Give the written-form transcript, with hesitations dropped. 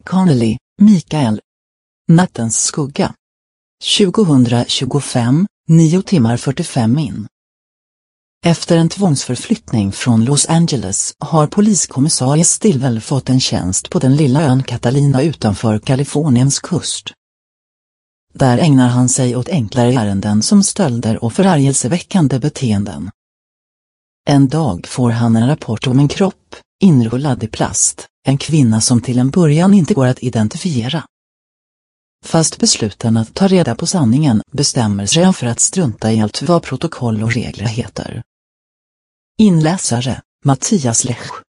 Connelly, Mikael. Nattens skugga. 2025, 9 timmar 45 min. Efter en tvångsförflyttning från Los Angeles har poliskommissarie Stilwell fått en tjänst på den lilla ön Catalina utanför Kaliforniens kust. Där ägnar han sig åt enklare ärenden som stölder och förargelseväckande beteenden. En dag får han en rapport om en kropp, inrullad i plast, en kvinna som till en början inte går att identifiera. Fast besluten att ta reda på sanningen bestämmer sig han för att strunta i allt vad protokoll och regler heter. Inläsare, Mattias Lech.